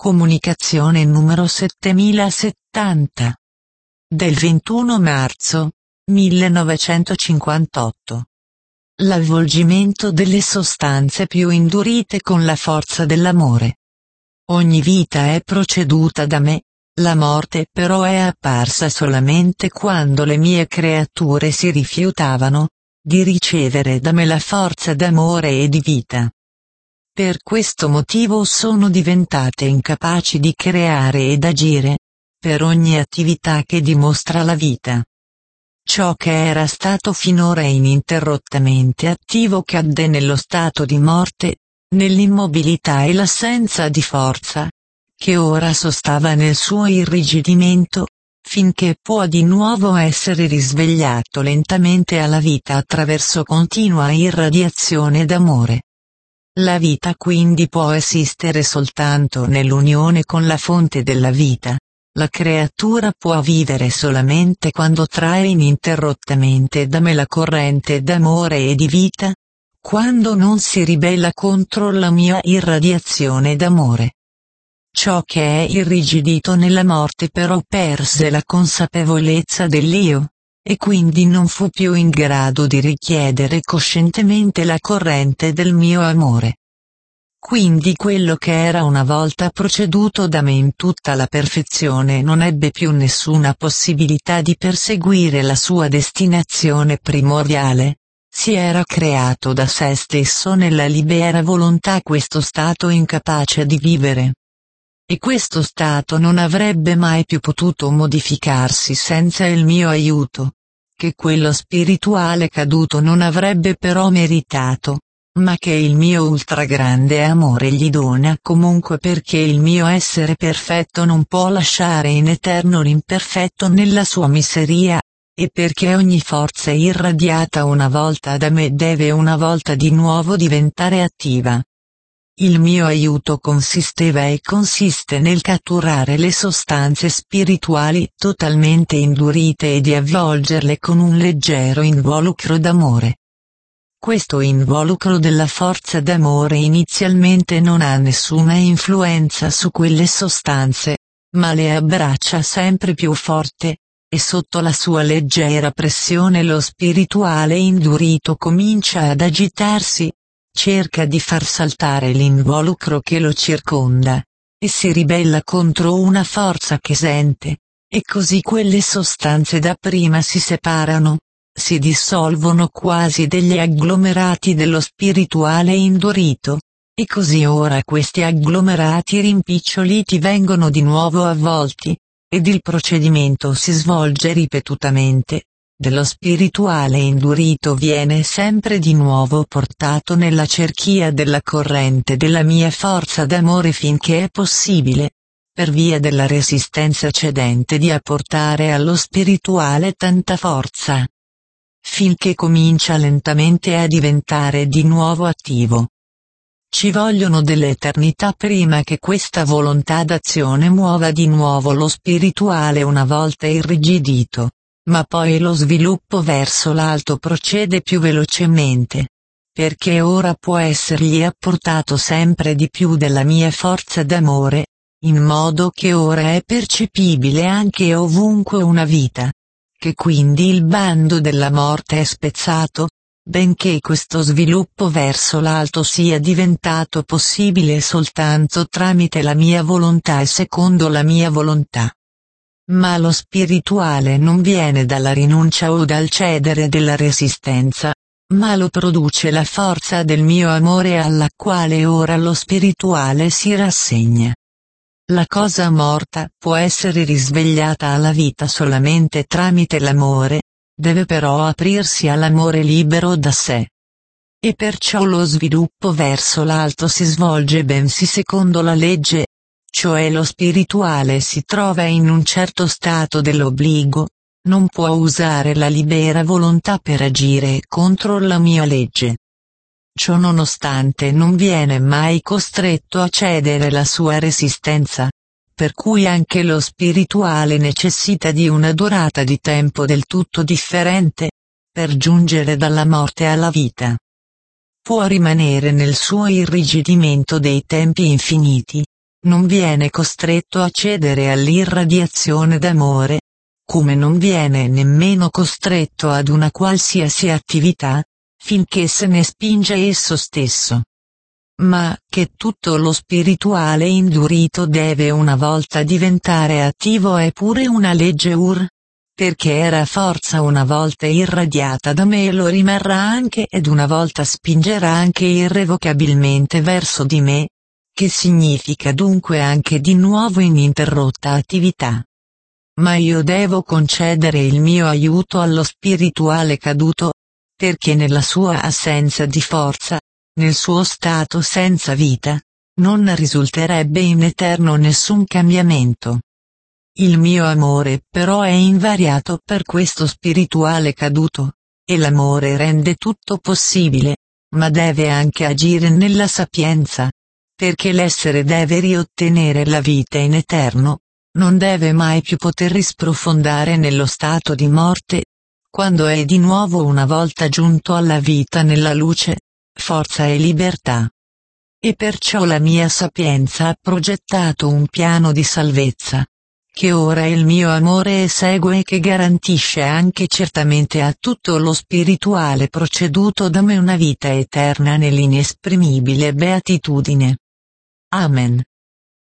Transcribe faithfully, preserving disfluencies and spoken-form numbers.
Comunicazione numero settemilasettanta. Del ventuno marzo millenovecentocinquantotto. L'avvolgimento delle sostanze più indurite con la forza dell'amore. Ogni vita è proceduta da me, la morte però è apparsa solamente quando le mie creature si rifiutavano di ricevere da me la forza d'amore e di vita. Per questo motivo sono diventate incapaci di creare ed agire per ogni attività che dimostra la vita. Ciò che era stato finora ininterrottamente attivo cadde nello stato di morte, nell'immobilità e l'assenza di forza, che ora sostava nel suo irrigidimento, finché può di nuovo essere risvegliato lentamente alla vita attraverso continua irradiazione d'amore. La vita quindi può esistere soltanto nell'unione con la fonte della vita. La creatura può vivere solamente quando trae ininterrottamente da me la corrente d'amore e di vita, quando non si ribella contro la mia irradiazione d'amore. Ciò che è irrigidito nella morte però perse la consapevolezza dell'io, e quindi non fu più in grado di richiedere coscientemente la corrente del mio amore. Quindi quello che era una volta proceduto da me in tutta la perfezione non ebbe più nessuna possibilità di perseguire la sua destinazione primordiale. Si era creato da sé stesso nella libera volontà questo stato incapace di vivere. E questo stato non avrebbe mai più potuto modificarsi senza il mio aiuto, che quello spirituale caduto non avrebbe però meritato, ma che il mio ultragrande amore gli dona comunque, perché il mio essere perfetto non può lasciare in eterno l'imperfetto nella sua miseria, e perché ogni forza irradiata una volta da me deve una volta di nuovo diventare attiva. Il mio aiuto consisteva e consiste nel catturare le sostanze spirituali totalmente indurite e di avvolgerle con un leggero involucro d'amore. Questo involucro della forza d'amore inizialmente non ha nessuna influenza su quelle sostanze, ma le abbraccia sempre più forte, e sotto la sua leggera pressione lo spirituale indurito comincia ad agitarsi, cerca di far saltare l'involucro che lo circonda, e si ribella contro una forza che sente, e così quelle sostanze dapprima si separano, si dissolvono quasi degli agglomerati dello spirituale indurito, e così ora questi agglomerati rimpiccioliti vengono di nuovo avvolti, ed il procedimento si svolge ripetutamente. Dello spirituale indurito viene sempre di nuovo portato nella cerchia della corrente della mia forza d'amore finché è possibile, per via della resistenza cedente di apportare allo spirituale tanta forza, finché comincia lentamente a diventare di nuovo attivo. Ci vogliono delle eternità prima che questa volontà d'azione muova di nuovo lo spirituale una volta irrigidito. Ma poi lo sviluppo verso l'alto procede più velocemente, perché ora può essergli apportato sempre di più della mia forza d'amore, in modo che ora è percepibile anche ovunque una vita, che quindi il bando della morte è spezzato, benché questo sviluppo verso l'alto sia diventato possibile soltanto tramite la mia volontà e secondo la mia volontà. Ma lo spirituale non viene dalla rinuncia o dal cedere della resistenza, ma lo produce la forza del mio amore alla quale ora lo spirituale si rassegna. La cosa morta può essere risvegliata alla vita solamente tramite l'amore, deve però aprirsi all'amore libero da sé. E perciò lo sviluppo verso l'alto si svolge bensì secondo la legge, cioè lo spirituale si trova in un certo stato dell'obbligo, non può usare la libera volontà per agire contro la mia legge. Ciò nonostante non viene mai costretto a cedere la sua resistenza, per cui anche lo spirituale necessita di una durata di tempo del tutto differente, per giungere dalla morte alla vita. Può rimanere nel suo irrigidimento dei tempi infiniti, non viene costretto a cedere all'irradiazione d'amore, come non viene nemmeno costretto ad una qualsiasi attività, finché se ne spinge esso stesso. Ma che tutto lo spirituale indurito deve una volta diventare attivo è pure una legge Ur, perché era forza una volta irradiata da me e lo rimarrà anche ed una volta spingerà anche irrevocabilmente verso di me, che significa dunque anche di nuovo ininterrotta attività. Ma io devo concedere il mio aiuto allo spirituale caduto, perché nella sua assenza di forza, nel suo stato senza vita, non risulterebbe in eterno nessun cambiamento. Il mio amore però è invariato per questo spirituale caduto, e l'amore rende tutto possibile, ma deve anche agire nella sapienza, perché l'essere deve riottenere la vita in eterno, non deve mai più poter risprofondare nello stato di morte, quando è di nuovo una volta giunto alla vita nella luce, forza e libertà. E perciò la mia sapienza ha progettato un piano di salvezza, che ora il mio amore esegue e che garantisce anche certamente a tutto lo spirituale proceduto da me una vita eterna nell'inesprimibile beatitudine. Amen.